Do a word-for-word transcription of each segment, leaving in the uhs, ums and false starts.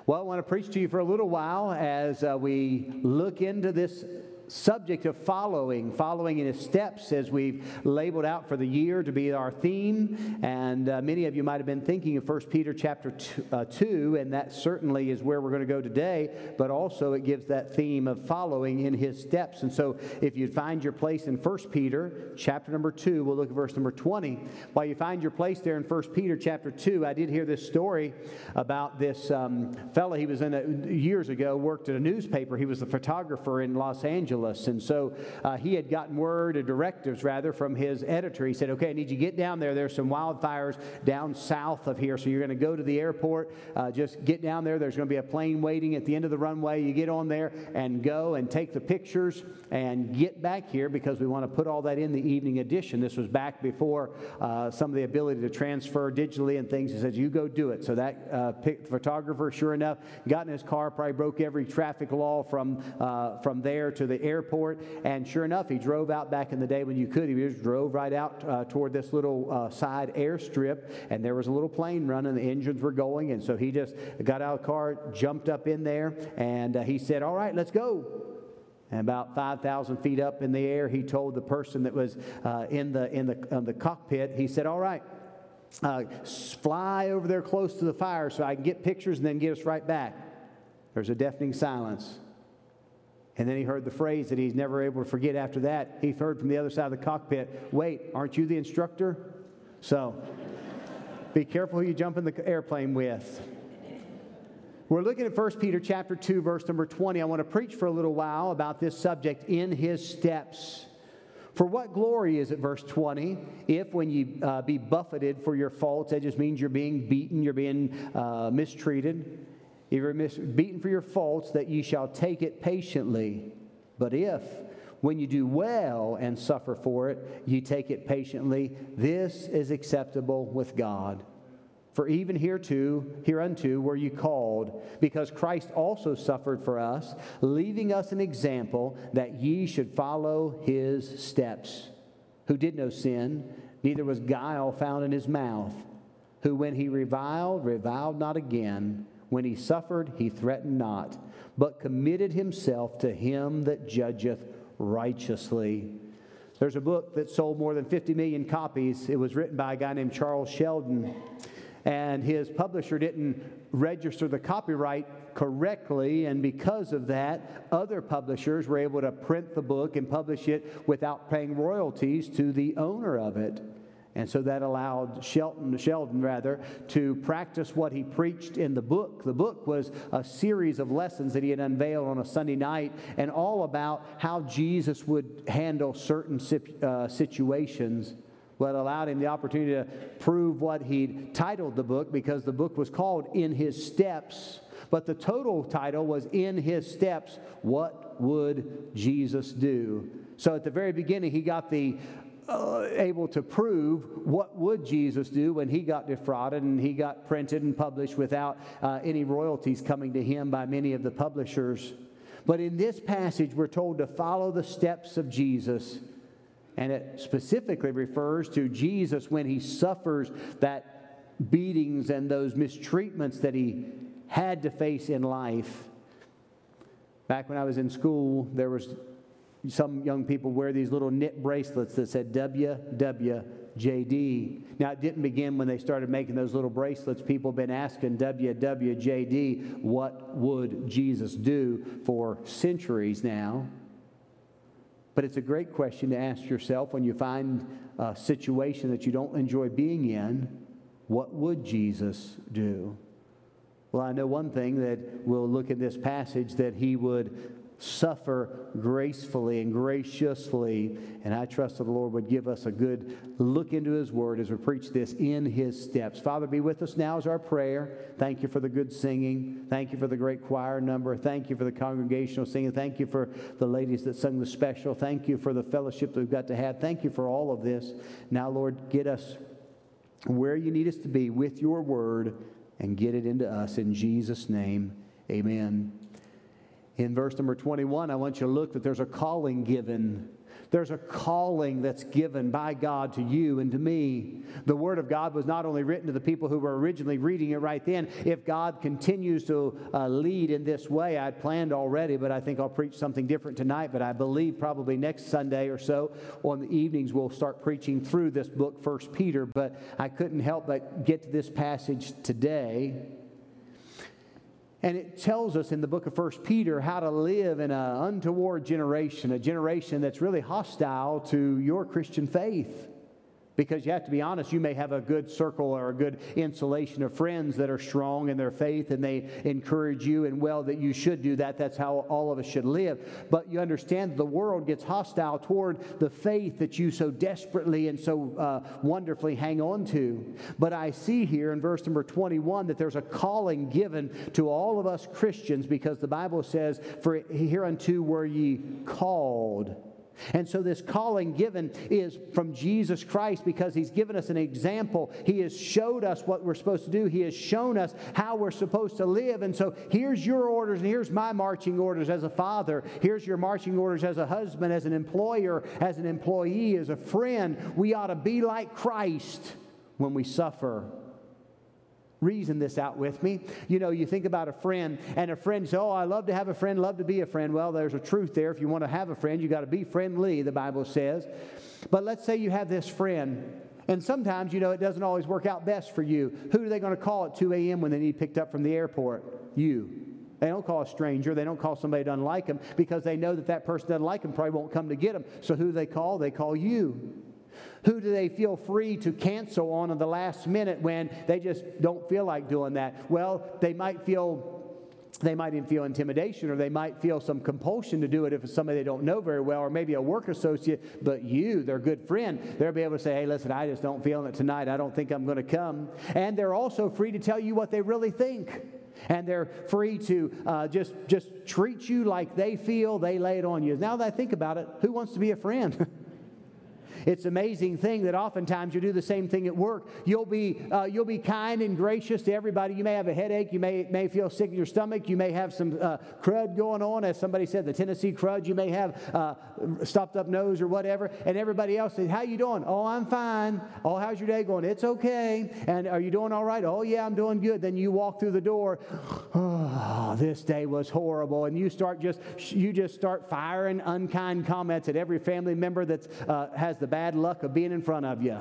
Well, I want to preach to you for a little while as uh, we look into this subject of following, following in His steps, as we've labeled out for the year to be our theme. And uh, many of you might have been thinking of First Peter chapter two, uh, two, and that certainly is where we're going to go today, but also it gives that theme of following in His steps. And so if you find your place in First Peter chapter number two, we'll look at verse number twenty. While you find your place there in First Peter chapter two, I did hear this story about this um, fellow. He was in a, years ago, worked at a newspaper. He was a photographer in Los Angeles. And so uh, he had gotten word, or directives rather, from his editor. He said, okay, I need you to get down there. There's some wildfires down south of here. So you're going to go to the airport. Uh, just get down there. There's going to be a plane waiting at the end of the runway. You get on there and go and take the pictures and get back here, because we want to put all that in the evening edition. This was back before uh, some of the ability to transfer digitally and things. He said, you go do it. So that uh, photographer, sure enough, got in his car, probably broke every traffic law from, uh, from there to the airport, and sure enough, he drove out back in the day when you could. He just drove right out uh, toward this little uh, side airstrip, and there was a little plane running. The engines were going, and so he just got out of the car, jumped up in there, and uh, he said, all right, let's go. And about five thousand feet up in the air, he told the person that was uh, in the in the on the cockpit, he said, all right, uh, fly over there close to the fire so I can get pictures and then get us right back. There's a deafening silence. And then he heard the phrase that he's never able to forget after that. He heard from the other side of the cockpit, wait, aren't you the instructor? So be careful who you jump in the airplane with. We're looking at First Peter chapter two, verse number twenty. I want to preach for a little while about this subject, in His steps. For what glory is it, verse twenty, if when you uh, be buffeted for your faults, that just means you're being beaten, you're being uh, mistreated. If you're mis- beaten for your faults, that ye shall take it patiently. But if, when you do well and suffer for it, ye take it patiently, this is acceptable with God. For even hereto, hereunto were ye called, because Christ also suffered for us, leaving us an example that ye should follow His steps, who did no sin, neither was guile found in His mouth, who when He reviled, reviled not again. When He suffered, He threatened not, but committed Himself to Him that judgeth righteously. There's a book that sold more than fifty million copies. It was written by a guy named Charles Sheldon, and his publisher didn't register the copyright correctly, and because of that, other publishers were able to print the book and publish it without paying royalties to the owner of it. And so that allowed Sheldon, Sheldon rather, to practice what he preached in the book. The book was a series of lessons that he had unveiled on a Sunday night, and all about how Jesus would handle certain uh, situations. Well, it allowed him the opportunity to prove what he'd titled the book, because the book was called In His Steps. But the total title was In His Steps, What Would Jesus Do? So at the very beginning, he got the Uh, able to prove what would Jesus do when He got defrauded and He got printed and published without uh, any royalties coming to Him by many of the publishers. But in this passage, we're told to follow the steps of Jesus. And it specifically refers to Jesus when He suffers that beatings and those mistreatments that He had to face in life. Back when I was in school, there was some young people wear these little knit bracelets that said W W J D. Now, it didn't begin when they started making those little bracelets. People have been asking W W J D, what would Jesus do, for centuries now. But it's a great question to ask yourself when you find a situation that you don't enjoy being in. What would Jesus do? Well, I know one thing, that we'll look at this passage, that He would suffer gracefully and graciously, and I trust that the Lord would give us a good look into His Word as we preach this, In His steps. Father, be with us now is our prayer. Thank You for the good singing. Thank You for the great choir number. Thank You for the congregational singing. Thank You for the ladies that sung the special. Thank You for the fellowship that we've got to have. Thank You for all of this. Now, Lord, get us where You need us to be with Your Word, and get it into us. In Jesus' name, amen. In verse number twenty-one, I want you to look that there's a calling given There's a calling that's given by God to you and to me. The Word of God was not only written to the people who were originally reading it right then. If God continues to uh, lead in this way, I'd planned already, but I think I'll preach something different tonight. But I believe probably next Sunday or so on the evenings we'll start preaching through this book, First Peter. But I couldn't help but get to this passage today. And it tells us in the book of First Peter how to live in an untoward generation, a generation that's really hostile to your Christian faith. Because you have to be honest, you may have a good circle or a good insulation of friends that are strong in their faith and they encourage you, and well, that you should do that. That's how all of us should live. But you understand the world gets hostile toward the faith that you so desperately and so uh, wonderfully hang on to. But I see here in verse number twenty-one that there's a calling given to all of us Christians, because the Bible says, "For hereunto were ye called." And so this calling given is from Jesus Christ, because He's given us an example. He has showed us what we're supposed to do. He has shown us how we're supposed to live. And so here's your orders, and here's my marching orders as a father. Here's your marching orders as a husband, as an employer, as an employee, as a friend. We ought to be like Christ when we suffer. Reason this out with me. You know, you think about a friend, and a friend says, "Oh, I love to have a friend, love to be a friend." Well, there's a truth there. If you want to have a friend, you got to be friendly, the Bible says. But let's say you have this friend, and sometimes, you know, it doesn't always work out best for you. Who are they going to call at two a.m. when they need picked up from the airport? You. They don't call a stranger. They don't call somebody who doesn't like them, because they know that that person doesn't like them, probably won't come to get them. So who do they call? They call you. Who do they feel free to cancel on at the last minute when they just don't feel like doing that? Well, they might feel, they might even feel intimidation, or they might feel some compulsion to do it if it's somebody they don't know very well, or maybe a work associate, but you, their good friend, they'll be able to say, "Hey, listen, I just don't feel it tonight. I don't think I'm going to come." And they're also free to tell you what they really think. And they're free to uh, just, just treat you like they feel. They lay it on you. Now that I think about it, who wants to be a friend? It's an amazing thing that oftentimes you do the same thing at work. You'll be uh, you'll be kind and gracious to everybody. You may have a headache. You may may feel sick in your stomach. You may have some uh, crud going on, as somebody said, the Tennessee crud. You may have uh, stopped up nose or whatever. And everybody else says, "How you doing?" "Oh, I'm fine." "Oh, how's your day going?" "It's okay." "And are you doing all right?" "Oh, yeah, I'm doing good." Then you walk through the door. "Oh, this day was horrible." And you start just you just start firing unkind comments at every family member that uh, has the bad luck of being in front of you.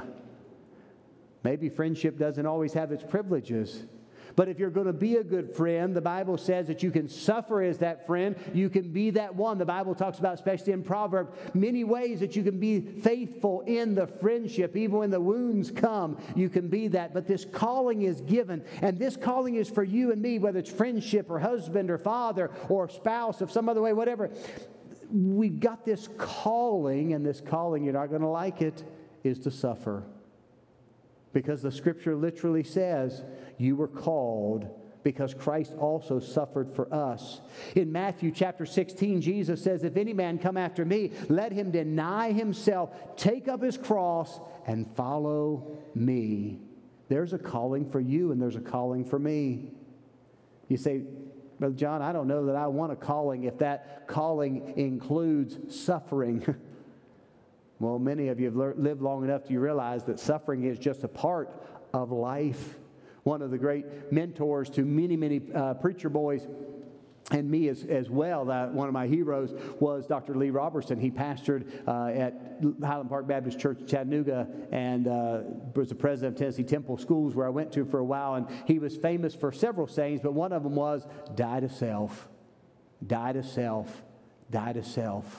Maybe friendship doesn't always have its privileges. But if you're going to be a good friend, the Bible says that you can suffer as that friend. You can be that one. The Bible talks about, especially in Proverbs, many ways that you can be faithful in the friendship. Even when the wounds come, you can be that. But this calling is given. And this calling is for you and me, whether it's friendship or husband or father or spouse of some other way, whatever. We've got this calling, and this calling, you're not going to like it, is to suffer. Because the Scripture literally says, you were called because Christ also suffered for us. In Matthew chapter sixteen, Jesus says, "If any man come after me, let him deny himself, take up his cross, and follow me." There's a calling for you, and there's a calling for me. You say, "Brother John, I don't know that I want a calling if that calling includes suffering." Well, many of you have lived long enough to realize that suffering is just a part of life. One of the great mentors to many, many uh, preacher boys, and me as, as well, that one of my heroes was Doctor Lee Robertson. He pastored uh, at Highland Park Baptist Church in Chattanooga, and uh, was the president of Tennessee Temple Schools, where I went to for a while. And he was famous for several sayings, but one of them was, "Die to self, die to self, die to self."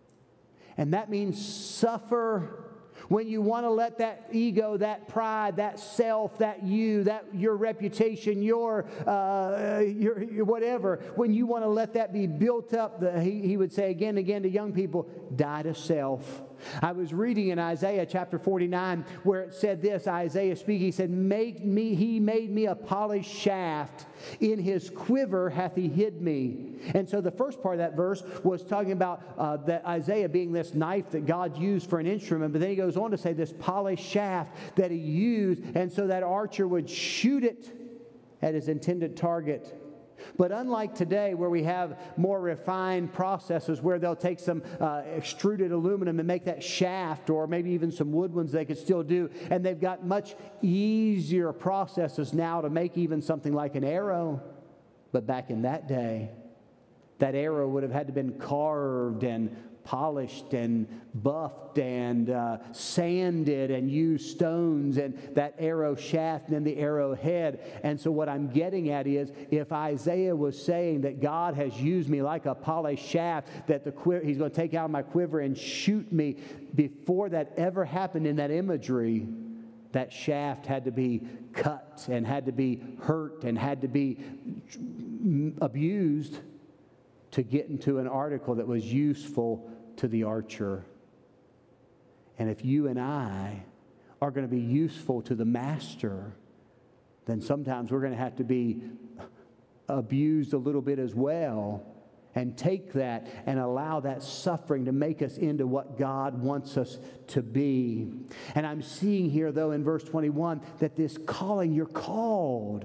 And that means suffer. When you want to let that ego, that pride, that self, that you, that your reputation, your, uh, your, your whatever, when you want to let that be built up, the, he, he would say again and again to young people, die to self. I was reading in Isaiah chapter forty-nine where it said this, Isaiah speaking, he said, "Make me, he made me a polished shaft. In his quiver hath he hid me." And so the first part of that verse was talking about uh, that Isaiah being this knife that God used for an instrument. But then he goes on to say this polished shaft that he used, and so that archer would shoot it at his intended target. But unlike today, where we have more refined processes where they'll take some uh, extruded aluminum and make that shaft, or maybe even some wood ones they could still do, and they've got much easier processes now to make even something like an arrow. But back in that day, that arrow would have had to been carved and polished and buffed and uh, sanded and used stones and that arrow shaft and then the arrow head. And so what I'm getting at is, if Isaiah was saying that God has used me like a polished shaft, that the quiver, he's going to take out my quiver and shoot me, before that ever happened in that imagery, that shaft had to be cut and had to be hurt and had to be abused to get into an article that was useful to the archer. And if you and I are going to be useful to the master, then sometimes we're going to have to be abused a little bit as well, and take that and allow that suffering to make us into what God wants us to be. And I'm seeing here, though, in verse twenty-one, that this calling, you're called.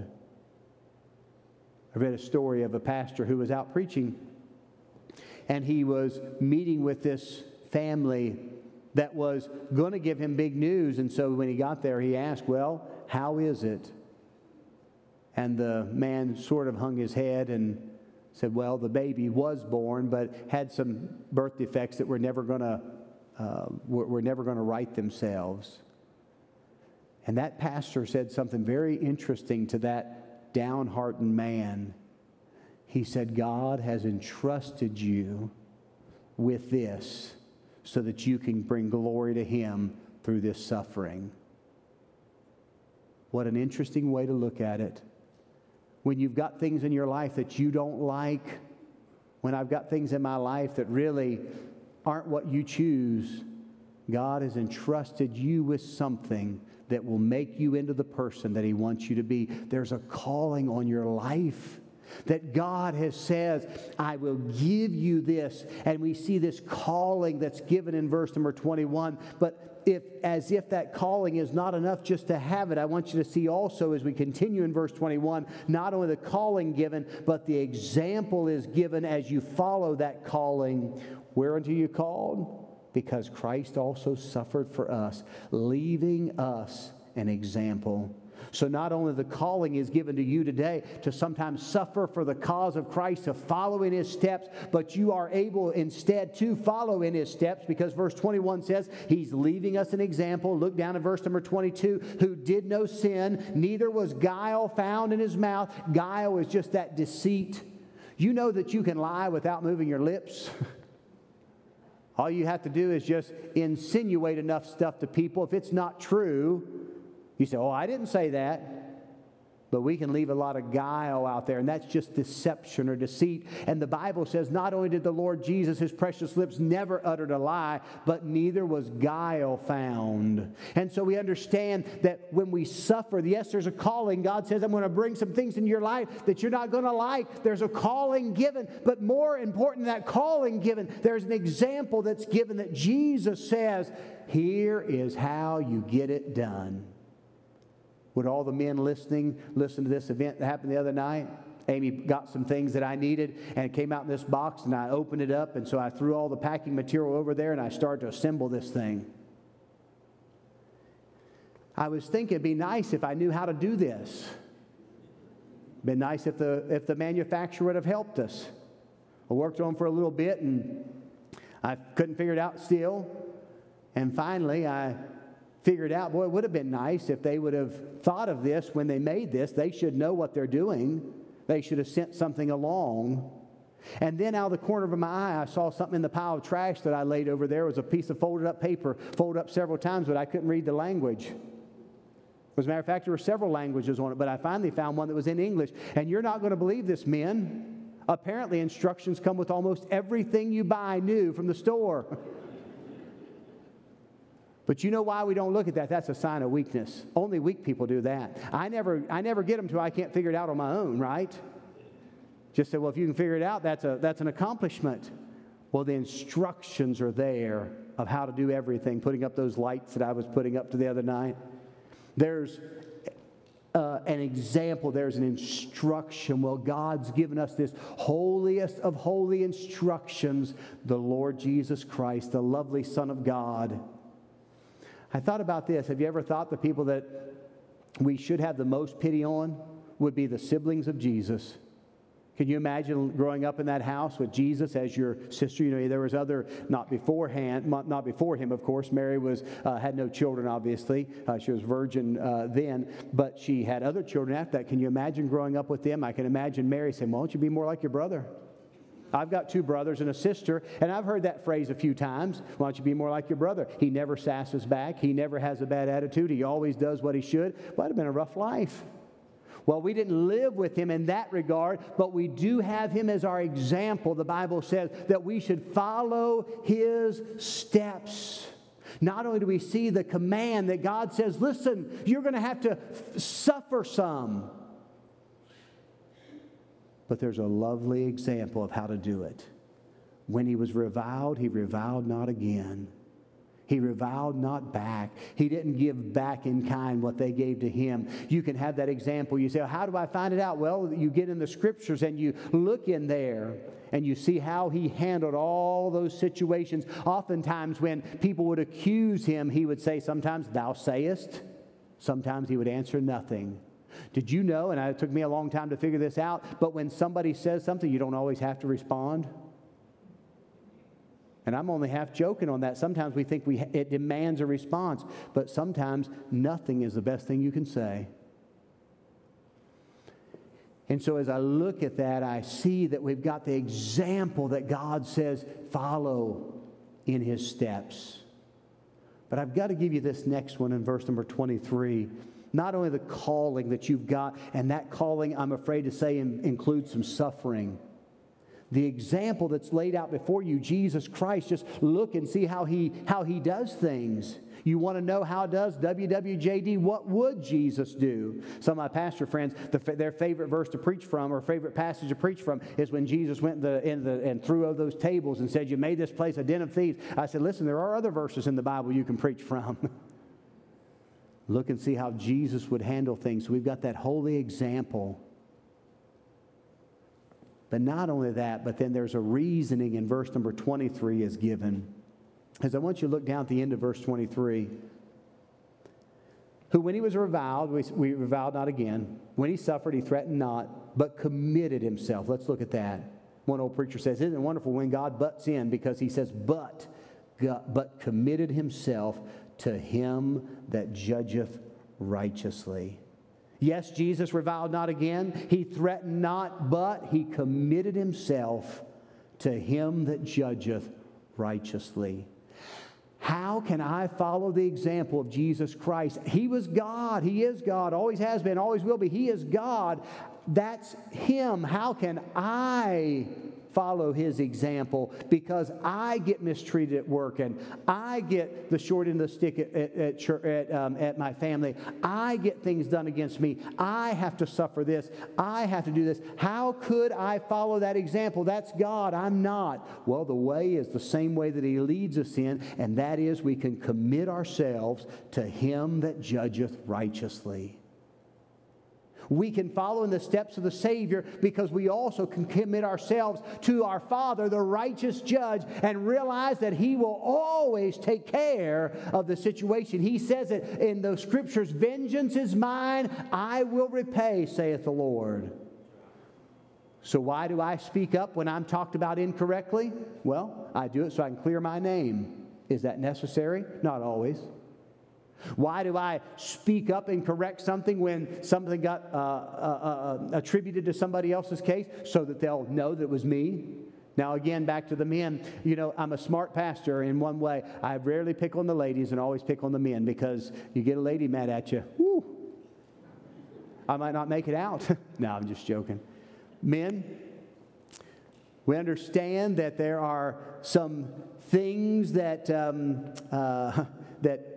I read a story of a pastor who was out preaching, and he was meeting with this family that was going to give him big news. And so when he got there, he asked, well, how is it? And the man sort of hung his head and said, well, the baby was born, but had some birth defects that were never going to uh, were, were never going to right themselves. And that pastor said something very interesting to that downhearted man. He said, God has entrusted you with this so that you can bring glory to Him through this suffering. What an interesting way to look at it. When you've got things in your life that you don't like, when I've got things in my life that really aren't what you choose, God has entrusted you with something that will make you into the person that He wants you to be. There's a calling on your life that God has says, I will give you this. And we see this calling that's given in verse number twenty-one. But if, as if that calling is not enough just to have it, I want you to see also, as we continue in verse twenty-one, not only the calling given, but the example is given as you follow that calling. Whereunto you called? Because Christ also suffered for us, leaving us an example. So not only the calling is given to you today to sometimes suffer for the cause of Christ, to follow in His steps, but you are able instead to follow in His steps, because verse twenty-one says He's leaving us an example. Look down at verse number twenty-two. Who did no sin, neither was guile found in His mouth. Guile is just that deceit. You know that you can lie without moving your lips. All you have to do is just insinuate enough stuff to people. If it's not true, you say, oh, I didn't say that. But we can leave a lot of guile out there, and that's just deception or deceit. And the Bible says not only did the Lord Jesus, His precious lips, never uttered a lie, but neither was guile found. And so we understand that when we suffer, yes, there's a calling. God says, I'm going to bring some things into your life that you're not going to like. There's a calling given. But more important than that calling given, there's an example that's given that Jesus says, here is how you get it done. Would all the men listening listen to this event that happened the other night? Amy got some things that I needed, and it came out in this box, and I opened it up, and so I threw all the packing material over there, and I started to assemble this thing. I was thinking it'd be nice if I knew how to do this. It'd been nice if the, if the manufacturer would have helped us. I worked on them for a little bit, and I couldn't figure it out still. And finally, I figured out, boy, it would have been nice if they would have thought of this when they made this. They should know what they're doing. They should have sent something along. And then out of the corner of my eye, I saw something in the pile of trash that I laid over there. It was a piece of folded up paper, folded up several times, but I couldn't read the language. As a matter of fact, there were several languages on it, but I finally found one that was in English. And you're not going to believe this, men. Apparently, instructions come with almost everything you buy new from the store. But you know why we don't look at that? That's a sign of weakness. Only weak people do that. I never I never get them to I can't figure it out on my own, right? Just say, well, if you can figure it out, that's a that's an accomplishment. Well, the instructions are there of how to do everything, putting up those lights that I was putting up to the other night. There's uh, an example. There's an instruction. Well, God's given us this holiest of holy instructions, the Lord Jesus Christ, the lovely Son of God. I thought about this. Have you ever thought the people that we should have the most pity on would be the siblings of Jesus? Can you imagine growing up in that house with Jesus as your sister? You know, there was other, not beforehand, not before him, of course. Mary was uh, had no children, obviously. Uh, she was virgin uh, then, but she had other children after that. Can you imagine growing up with them? I can imagine Mary saying, "Why don't you be more like your brother? I've got two brothers and a sister," and I've heard that phrase a few times. "Why don't you be more like your brother? He never sasses back. He never has a bad attitude. He always does what he should." Well, that'd have been a rough life. Well, we didn't live with him in that regard, but we do have him as our example. The Bible says that we should follow his steps. Not only do we see the command that God says, listen, you're going to have to suffer some, but there's a lovely example of how to do it. When he was reviled, he reviled not again. He reviled not back. He didn't give back in kind what they gave to him. You can have that example. You say, well, how do I find it out? Well, you get in the scriptures and you look in there and you see how he handled all those situations. Oftentimes when people would accuse him, he would say sometimes, "Thou sayest." Sometimes he would answer nothing. Did you know, and it took me a long time to figure this out, but when somebody says something, you don't always have to respond. And I'm only half joking on that. Sometimes we think we it demands a response, but sometimes nothing is the best thing you can say. And so as I look at that, I see that we've got the example that God says, follow in his steps. But I've got to give you this next one in verse number twenty-three. Not only the calling that you've got, and that calling, I'm afraid to say, in, includes some suffering. The example that's laid out before you, Jesus Christ, just look and see how he, how he does things. You want to know how does W W J D, what would Jesus do? Some of my pastor friends, the, their favorite verse to preach from or favorite passage to preach from is when Jesus went in the, in the, and threw over those tables and said, "You made this place a den of thieves." I said, listen, there are other verses in the Bible you can preach from. Look and see how Jesus would handle things. So we've got that holy example. But not only that, but then there's a reasoning in verse number twenty-three is given. As I want you to look down at the end of verse twenty-three. Who, when he was reviled, we, we reviled not again. When he suffered, he threatened not, but committed himself. Let's look at that. One old preacher says, isn't it wonderful when God butts in, because he says, but, God, but committed himself to him that judgeth righteously. Yes, Jesus reviled not again. He threatened not, but he committed himself to him that judgeth righteously. How can I follow the example of Jesus Christ? He was God. He is God. Always has been. Always will be. He is God. That's him. How can I follow his example? Because I get mistreated at work, and I get the short end of the stick at, at, at, church, at, um, at my family. I get things done against me. I have to suffer this. I have to do this. How could I follow that example? That's God. I'm not. Well, the way is the same way that he leads us in, and that is we can commit ourselves to him that judgeth righteously. We can follow in the steps of the Savior because we also can commit ourselves to our Father, the righteous judge, and realize that he will always take care of the situation. He says it in the scriptures, vengeance is mine, I will repay, saith the Lord. So why do I speak up when I'm talked about incorrectly? Well, I do it so I can clear my name. Is that necessary? Not always. Why do I speak up and correct something when something got uh, uh, uh, attributed to somebody else's case so that they'll know that it was me? Now, again, back to the men. You know, I'm a smart pastor in one way. I rarely pick on the ladies and always pick on the men, because you get a lady mad at you, whoo, I might not make it out. No, I'm just joking. Men, we understand that there are some things that um, uh, that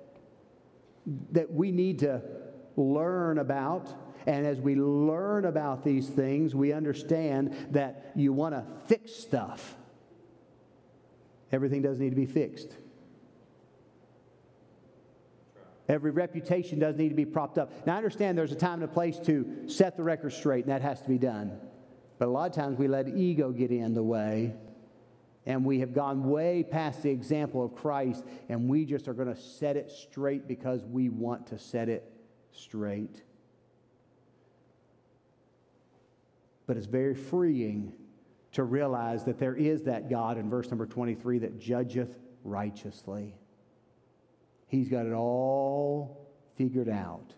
that we need to learn about. And as we learn about these things, we understand that you want to fix stuff. Everything doesn't need to be fixed. Every reputation does need to be propped up. Now, I understand there's a time and a place to set the record straight, and that has to be done. But a lot of times we let ego get in the way, and we have gone way past the example of Christ, and we just are going to set it straight because we want to set it straight. But it's very freeing to realize that there is that God in verse number twenty-three that judgeth righteously. He's got it all figured out.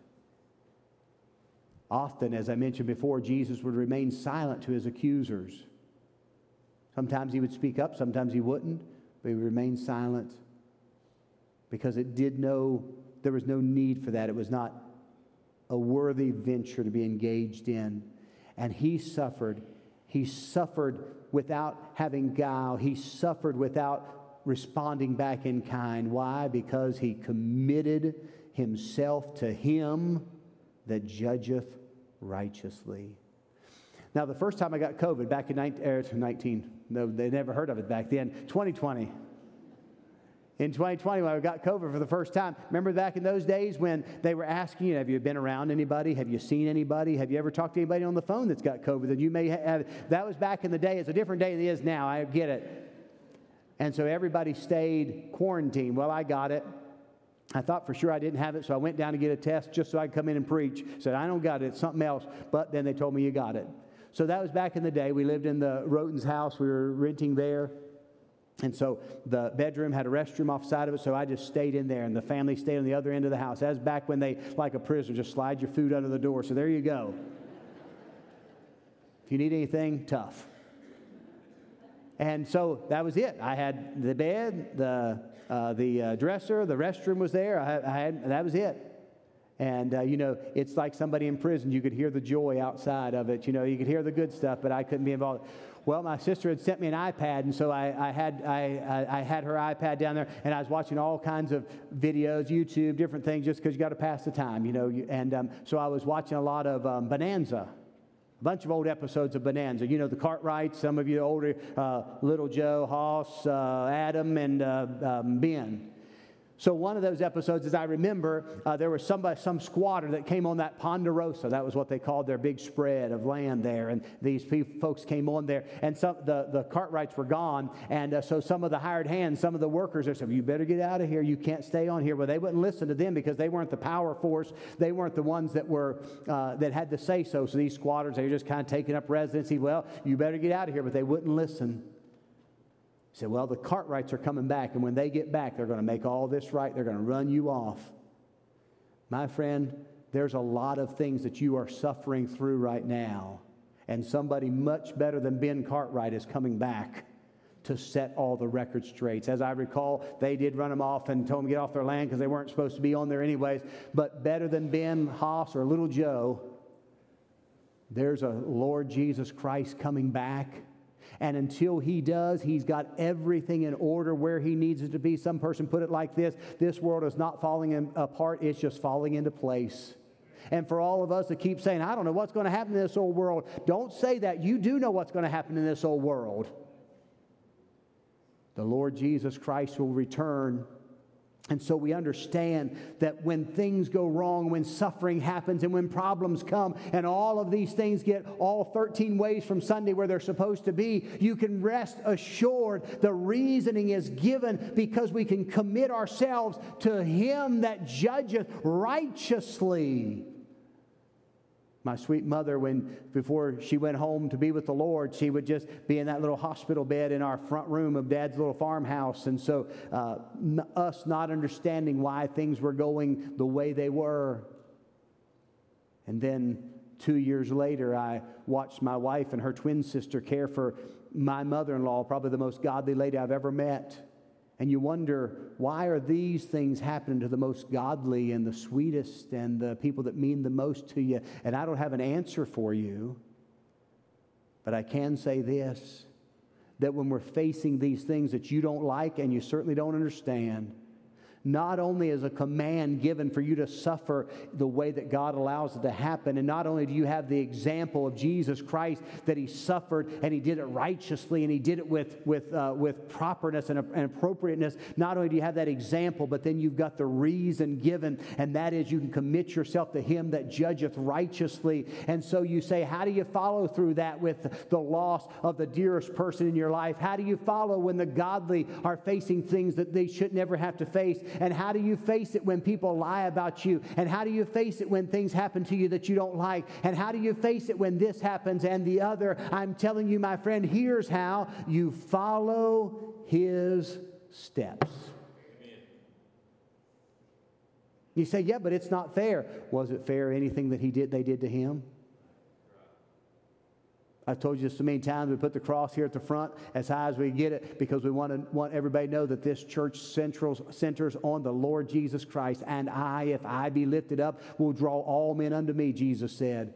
Often, as I mentioned before, Jesus would remain silent to his accusers. Sometimes he would speak up, sometimes he wouldn't, but he would remain silent because it did no, there was no need for that. It was not a worthy venture to be engaged in. And he suffered. He suffered without having guile. He suffered without responding back in kind. Why? Because he committed himself to him that judgeth righteously. Now, the first time I got COVID back in nineteen, no, they never heard of it back then, twenty twenty. In twenty twenty, when I got COVID for the first time, remember back in those days when they were asking you, have you been around anybody? Have you seen anybody? Have you ever talked to anybody on the phone that's got COVID? And you may have, that was back in the day. It's a different day than it is now. I get it. And so everybody stayed quarantined. Well, I got it. I thought for sure I didn't have it, so I went down to get a test just so I could come in and preach. Said, I don't got it, it's something else. But then they told me you got it. So that was back in the day. We lived in the Roten's house. We were renting there. And so the bedroom had a restroom off the side of it, so I just stayed in there, and the family stayed on the other end of the house. That was back when they, like a prisoner, just slide your food under the door. So there you go. If you need anything, tough. And so that was it. I had the bed, the uh, the uh, dresser, the restroom was there. I had, I had that was it. And, uh, you know, it's like somebody in prison. You could hear the joy outside of it. You know, you could hear the good stuff, but I couldn't be involved. Well, my sister had sent me an iPad, and so I, I had I, I had her iPad down there, and I was watching all kinds of videos, YouTube, different things, just because you got to pass the time, you know. And um, so I was watching a lot of um, Bonanza. A bunch of old episodes of Bonanza. You know, the Cartwrights, some of you older, uh, Little Joe, Hoss, uh, Adam, and uh, um, Ben. So one of those episodes, as I remember, uh, there was somebody, some squatter that came on that Ponderosa. That was what they called their big spread of land there. And these folks came on there. And some the, the Cartwrights were gone. And uh, so some of the hired hands, some of the workers, they said, you better get out of here. You can't stay on here. Well, they wouldn't listen to them because they weren't the power force. They weren't the ones that were uh, that had the say-so. So these squatters, they were just kind of taking up residency. Well, you better get out of here. But they wouldn't listen. He said, well, the Cartwrights are coming back, and when they get back, they're going to make all this right. They're going to run you off. My friend, there's a lot of things that you are suffering through right now, and somebody much better than Ben Cartwright is coming back to set all the records straight. As I recall, they did run them off and told them to get off their land because they weren't supposed to be on there anyways. But better than Ben, Hoss, or Little Joe, there's a Lord Jesus Christ coming back. And until he does, he's got everything in order where he needs it to be. Some person put it like this: this world is not falling in, apart, it's just falling into place. And for all of us that keep saying, I don't know what's going to happen in this old world, don't say that. You do know what's going to happen in this old world. The Lord Jesus Christ will return. And so we understand that when things go wrong, when suffering happens, and when problems come, and all of these things get all thirteen ways from Sunday where they're supposed to be, you can rest assured the reasoning is given because we can commit ourselves to Him that judgeth righteously. My sweet mother, when before she went home to be with the Lord, she would just be in that little hospital bed in our front room of Dad's little farmhouse. And so uh, n- us not understanding why things were going the way they were. And then two years later, I watched my wife and her twin sister care for my mother-in-law, probably the most godly lady I've ever met. And you wonder, why are these things happening to the most godly and the sweetest and the people that mean the most to you? And I don't have an answer for you. But I can say this, that when we're facing these things that you don't like and you certainly don't understand, not only as a command given for you to suffer the way that God allows it to happen, and not only do you have the example of Jesus Christ that He suffered and He did it righteously and He did it with, with, uh, with properness and, and appropriateness, not only do you have that example, but then you've got the reason given, and that is you can commit yourself to Him that judgeth righteously. And so you say, how do you follow through that with the loss of the dearest person in your life? How do you follow when the godly are facing things that they should never have to face? And how do you face it when people lie about you? And how do you face it when things happen to you that you don't like? And how do you face it when this happens and the other? I'm telling you, my friend, here's how you follow His steps. Amen. You say, yeah, but it's not fair. Was it fair, anything that he did, they did to him? I've told you so many times, we put the cross here at the front as high as we get it because we want to want everybody to know that this church centrals, centers on the Lord Jesus Christ. And I, if I be lifted up, will draw all men unto me, Jesus said.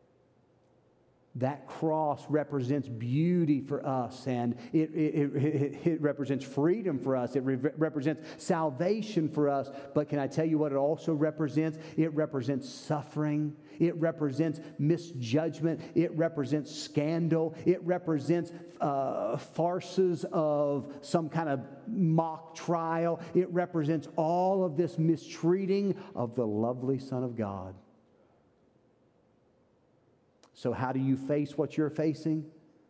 That cross represents beauty for us, and it, it, it, it represents freedom for us. It re- represents salvation for us. But can I tell you what it also represents? It represents suffering. It represents misjudgment. It represents scandal. It represents uh, farces of some kind of mock trial. It represents all of this mistreating of the lovely Son of God. So how do you face what you're facing?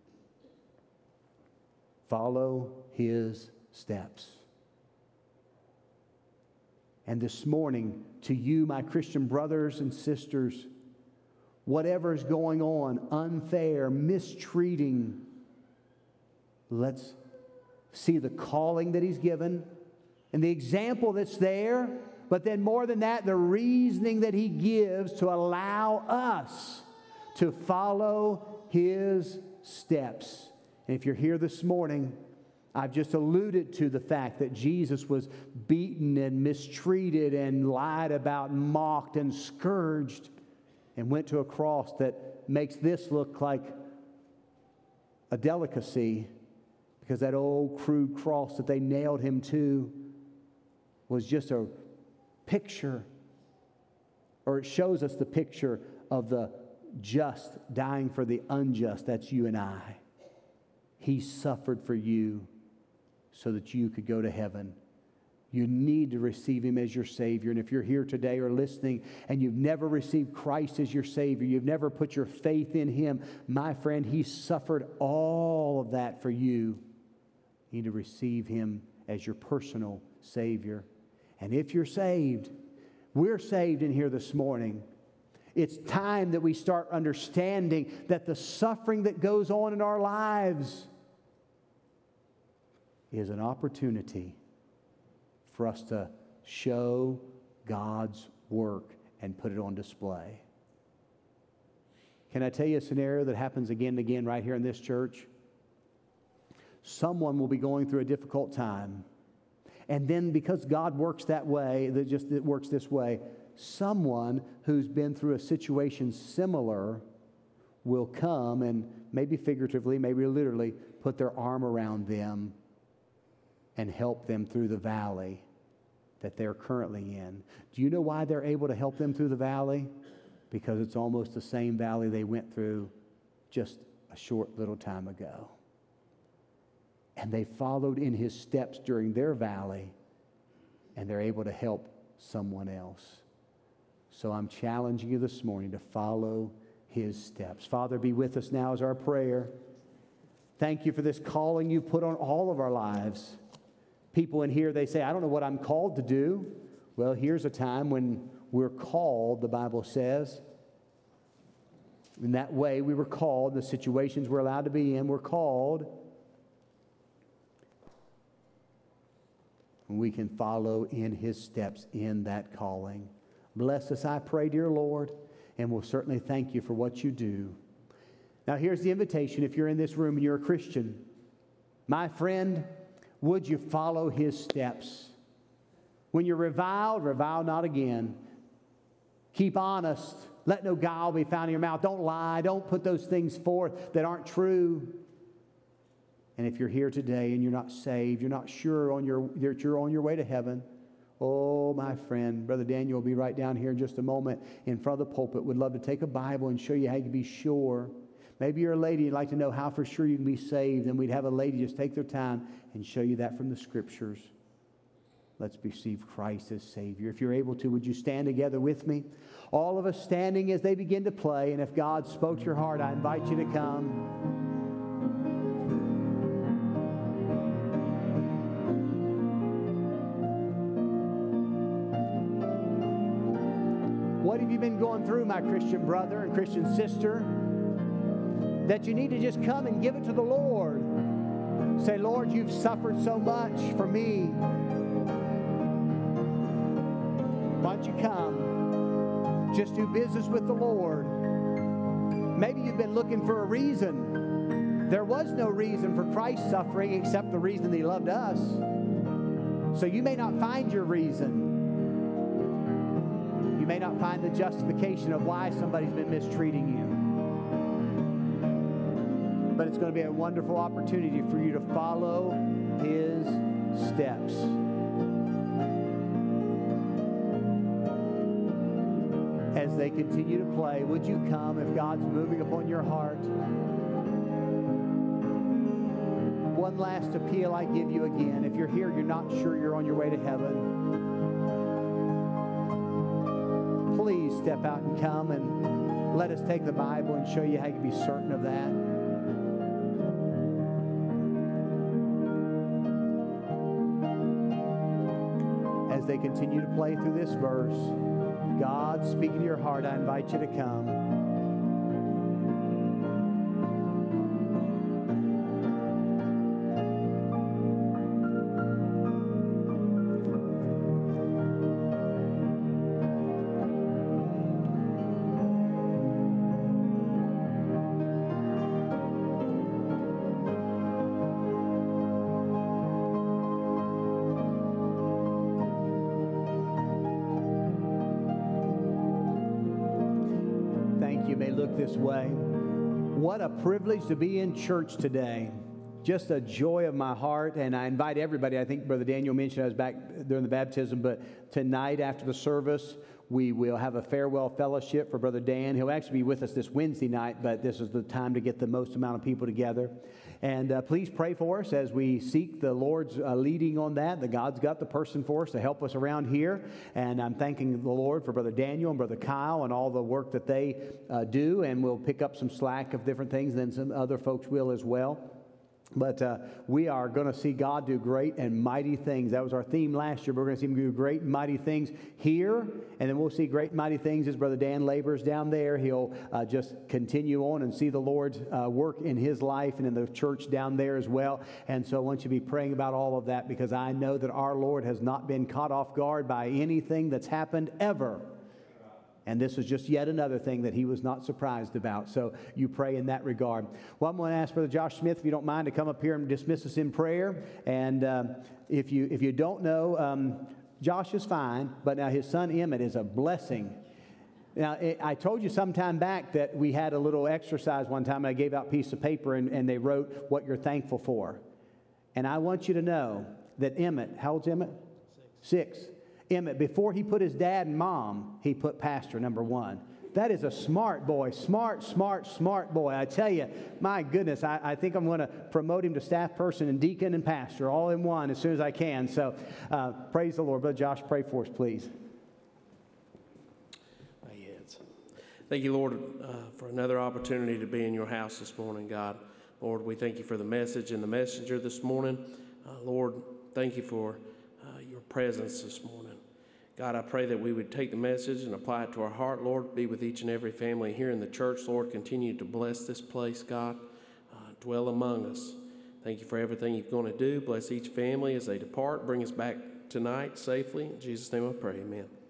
Follow His steps. And this morning, to you, my Christian brothers and sisters, whatever is going on, unfair, mistreating, let's see the calling that He's given and the example that's there, but then more than that, the reasoning that He gives to allow us to follow His steps. And if you're here this morning, I've just alluded to the fact that Jesus was beaten and mistreated and lied about, and mocked and scourged, and went to a cross that makes this look like a delicacy, because that old crude cross that they nailed Him to was just a picture, or it shows us the picture of the just dying for the unjust. That's you and I. He suffered for you so that you could go to heaven. You need to receive Him as your Savior. And if you're here today or listening and you've never received Christ as your Savior, you've never put your faith in Him, my friend, He suffered all of that for you. You need to receive Him as your personal Savior. And if you're saved, we're saved in here this morning. It's time that we start understanding that the suffering that goes on in our lives is an opportunity for us to show God's work and put it on display. Can I tell you a scenario that happens again and again right here in this church? Someone will be going through a difficult time, and then because God works that way, that just it works this way, someone who's been through a situation similar will come and maybe figuratively, maybe literally, put their arm around them and help them through the valley that they're currently in. Do you know why they're able to help them through the valley? Because it's almost the same valley they went through just a short little time ago. And they followed in His steps during their valley, and they're able to help someone else. So I'm challenging you this morning to follow His steps. Father, be with us now as our prayer. Thank you for this calling you've put on all of our lives. People in here, they say, I don't know what I'm called to do. Well, here's a time when we're called, the Bible says. In that way, we were called. The situations we're allowed to be in, we're called. And we can follow in His steps in that calling. Bless us, I pray, dear Lord, and we'll certainly thank you for what you do. Now, here's the invitation. If you're in this room and you're a Christian, my friend, would you follow His steps? When you're reviled, revile not again. Keep honest. Let no guile be found in your mouth. Don't lie. Don't put those things forth that aren't true. And if you're here today and you're not saved, you're not sure on your, that you're on your way to heaven, Oh, my friend, Brother Daniel will be right down here in just a moment in front of the pulpit. Would love to take a Bible and show you how you can be sure. Maybe you're a lady and you'd like to know how for sure you can be saved, and we'd have a lady just take their time and show you that from the Scriptures. Let's receive Christ as Savior. If you're able to, would you stand together with me? All of us standing as they begin to play, and if God spoke to your heart, I invite you to come. What have you been going through, my Christian brother and Christian sister, that you need to just come and give it to the Lord? Say, Lord, you've suffered so much for me. Why don't you come? Just do business with the Lord. Maybe you've been looking for a reason. There was no reason for Christ's suffering except the reason that He loved us. So you may not find your reason. You may not find the justification of why somebody's been mistreating you. But it's going to be a wonderful opportunity for you to follow His steps. As they continue to play, would you come if God's moving upon your heart? One last appeal I give you again. If you're here, you're not sure you're on your way to heaven, please step out and come and let us take the Bible and show you how you can be certain of that. As they continue to play through this verse, God speaking to your heart, I invite you to come. This way. What a privilege to be in church today. Just a joy of my heart, and I invite everybody. I think Brother Daniel mentioned I was back during the baptism, but tonight after the service, we will have a farewell fellowship for Brother Dan. He'll actually be with us this Wednesday night, but this is the time to get the most amount of people together. And uh, please pray for us as we seek the Lord's uh, leading on that, that God's got the person for us to help us around here. And I'm thanking the Lord for Brother Daniel and Brother Kyle and all the work that they uh, do. And we'll pick up some slack of different things, and then some other folks will as well. But uh, we are going to see God do great and mighty things. That was our theme last year. We're going to see Him do great and mighty things here, and then we'll see great and mighty things as Brother Dan labors down there. He'll uh, just continue on and see the Lord's uh, work in his life and in the church down there as well. And so I want you to be praying about all of that, because I know that our Lord has not been caught off guard by anything that's happened ever. And this is just yet another thing that He was not surprised about. So you pray in that regard. Well, I'm going to ask Brother Josh Smith, if you don't mind, to come up here and dismiss us in prayer. And uh, if you if you don't know, um, Josh is fine, but now his son Emmett is a blessing. Now, it, I told you some time back that we had a little exercise one time. And I gave out a piece of paper, and, and they wrote what you're thankful for. And I want you to know that Emmett, how old's Emmett? Six. Six. Emmett, before he put his dad and mom, he put pastor number one. That is a smart boy. Smart, smart, smart boy. I tell you, my goodness, I, I think I'm going to promote him to staff person and deacon and pastor all in one as soon as I can. So uh, praise the Lord. Brother Josh, pray for us, please. Thank you, Lord, uh, for another opportunity to be in your house this morning, God. Lord, we thank you for the message and the messenger this morning. Uh, Lord, thank you for uh, your presence this morning. God, I pray that we would take the message and apply it to our heart. Lord, be with each and every family here in the church. Lord, continue to bless this place, God. Uh, dwell among us. Thank you for everything you're going to do. Bless each family as they depart. Bring us back tonight safely. In Jesus' name I pray, amen.